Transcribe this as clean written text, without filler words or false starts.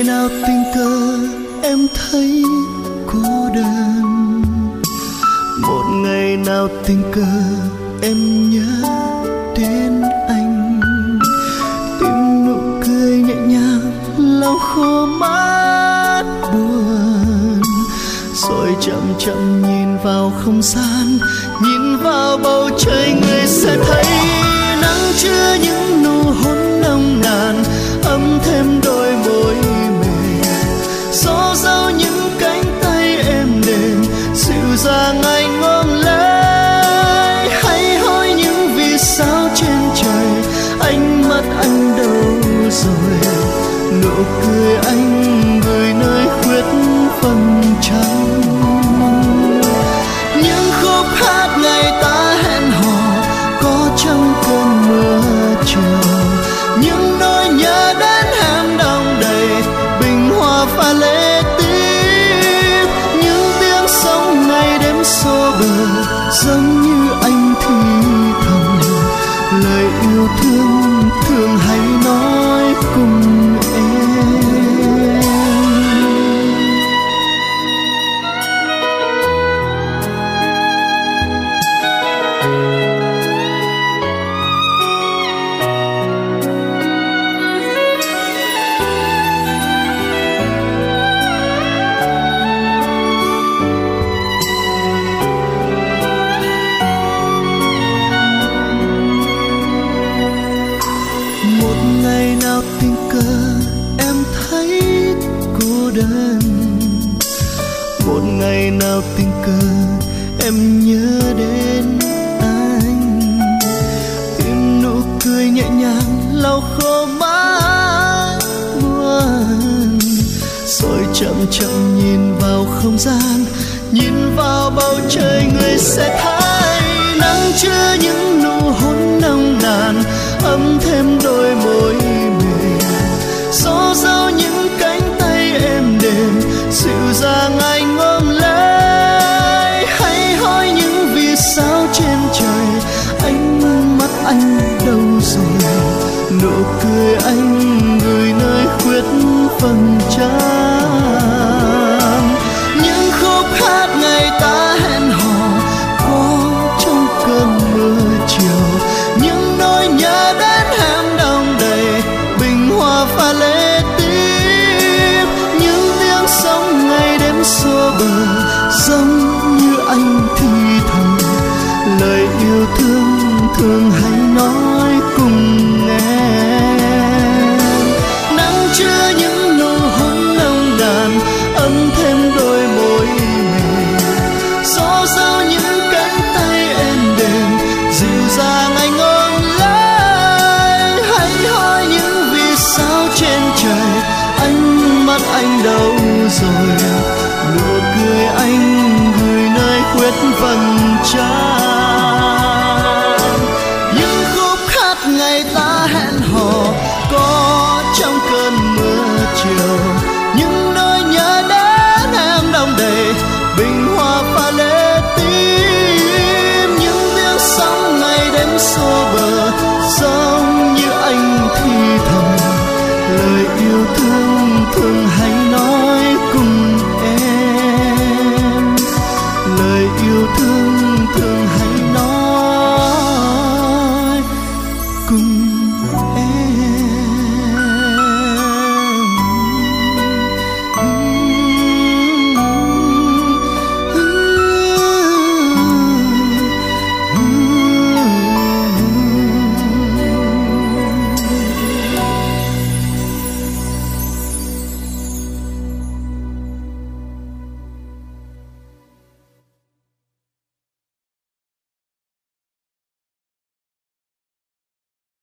nào tình cờ em thấy cô đơn, một ngày nào tình cờ em nhớ đến anh, tìm nụ cười nhẹ nhàng lau khô mắt buồn, rồi chậm chậm nhìn vào không gian, nhìn vào bầu trời, người sẽ thấy nắng chứa những nụ hôn nồng nàn, ấm thêm đôi môi mềm, gió rao những cánh tay êm đềm, dịu dàng anh ôm lấy. Hãy hỏi những vì sao trên trời, ánh mắt anh đâu rồi, nụ cười anh gửi nơi khuyết phần trắng. Những khúc hát ngày ta hẹn hò có trong cơn mưa chiều, những nỗi nhớ đến em đong đầy bình hoa pha lê tím, những tiếng sóng ngày đêm xô bờ giống như anh thì thầm, lời yêu thương thường hay nói cùng em. Tình cờ em thấy cô đơn, một ngày nào tình cờ em nhớ đến anh, tìm nụ cười nhẹ nhàng lau khô mắt buồn, rồi chậm chậm nhìn vào không gian, nhìn vào bầu trời, người sẽ thấy nắng chứa những nụ hôn nồng nàn, ấm thêm đôi môi mềm, gió rao những cánh tay êm đềm, dịu dàng anh ôm lấy. Hãy hỏi những vì sao trên trời, ánh mắt anh đâu rồi, nụ cười anh gửi nơi khuyết phần trắng. Những khúc hát ngày ta hẹn hò có trong cơn mưa chiều, những nỗi nhớ đến em đong đầy bình hoa pha lê tím, những tiếng sóng ngày đêm xô bờ giống như anh thì thầm, lời yêu thương thường hay nói cùng em. Nắng chứa những nụ hôn nồng nàn, ấm thêm đôi môi mềm, gió rao những cánh tay êm đềm, dịu dàng anh ôm lấy. Hãy hỏi những vì sao trên trời, ánh mắt anh đâu rồi, nụ cười anh gửi nơi khuyết phần trắng. Những khúc hát ngày ta hẹn hò có trong cơn mưa chiều, những nỗi nhớ đến em đong đầy bình hoa pha lê tím, những tiếng sóng ngày đêm xô bờ giống như anh thì thầm, lời yêu thương thường hay